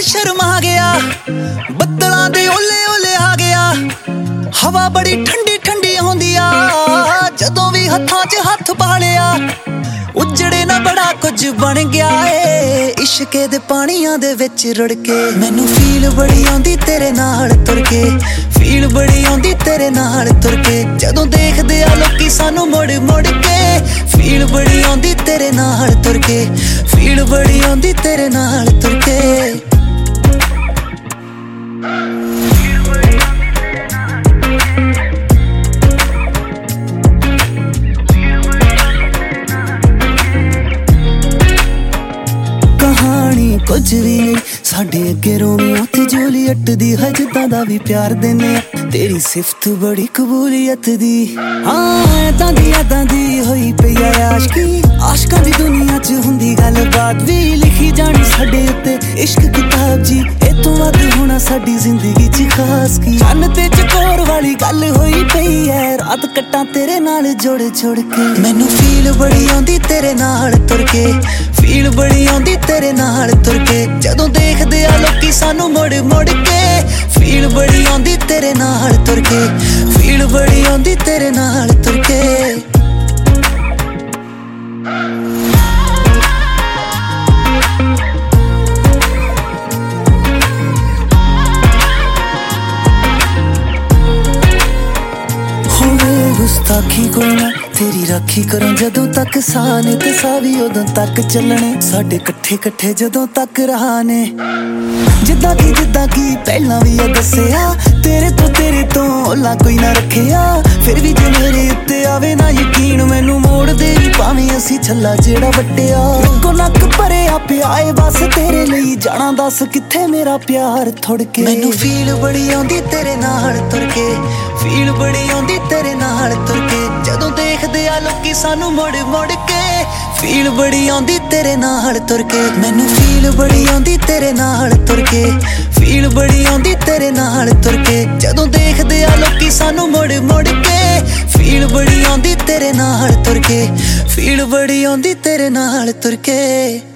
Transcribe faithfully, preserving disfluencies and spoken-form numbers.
शर्मा गया, ਬੱਦਲਾਂ ਦੇ ओले ओले आ गया। हवा बड़ी ठंडी ठंडी आउंदी आ, जदों भी हत्थां च हत्थ पा लिया। उजड़े ना बड़ा कुछ बन गया ए, इश्के दे पानियां दे विच रुड़ के। मैनू फील बड़ी आउंदी तेरे नाल तुर के, फील बड़ी आउंदी तेरे नाल तुर के। जदों देखदे आ लोकी सानू मुड़ मुड़ के, फील बड़ी आउंदी तेरे नाल तुर के, फील बड़ी आउंदी तेरे नाल तुर के। कुछ भी नहीं साडे अगे रोमियो ते जूलियट दी, हजदा दा भी प्यार देने तेरी सिफत बड़ी कबूलियत दी। हाँ ऐदां दी ऐदां दी होई पई आ आशकी, आशकां दी दुनिया च हुंदी गलबात भी लिखी जानी साडे उत्ते इश्क किताब जी। ए तों वध होना साडी जिंदगी च खास की, चन्न ते चकोर वाली गल होई पई है, रात कट्टां तेरे नाल जोड़ जोड़ के। मैनू फील बड़ी आउंदी तेरे नाल तुर के, फील बड़ी आउंदी तेरे नाल तुर के। जदों देखदे आ लोकी सानू मुड़ मुड़ के, फील बड़ी आउंदी तेरे नाल तुर के, फील बड़ी आउंदी तेरे नाल तुर के। गुस्ताखी कोई ना तेरी राखी करो, जदों तक साह ने ते साह भी उदों तक चलने, साडे कट्ठे कट्ठे जदों तक रहाने। जिद्दां की जिद्दां की पहलां भी आ दस्सिया, तेरे तो तेरे तो ओला कोई ना रखिया। फिर भी जे मेरे उत्ते आवे ना यकीन, मैनू मोड़ दे भावें असी छल्ला जेड़ा वट्टिया। को नक भरे आ पिया ए बस तेरे लई, जाना दस कित्थे मेरा प्यार थुड़ के। मैनू फील बड़ी आउंदी तेरे नाल तुर के, फील बड़ी आउंदी तेरे नाल तुर के। जदों देखदे आ लोकी सानू मुड़ मुड़ के, फील बड़ी आउंदी तेरे नाल तुर के। मैनू फील बड़ी आउंदी तेरे नाल तुर के, फील बड़ी आउंदी तेरे नाल तुर के। जदों देखदे आ लोकी सानू मुड़ मुड़ के, फील बड़ी आउंदी तेरे नाल तुर के, फील बड़ी आउंदी तेरे नाल तुर के।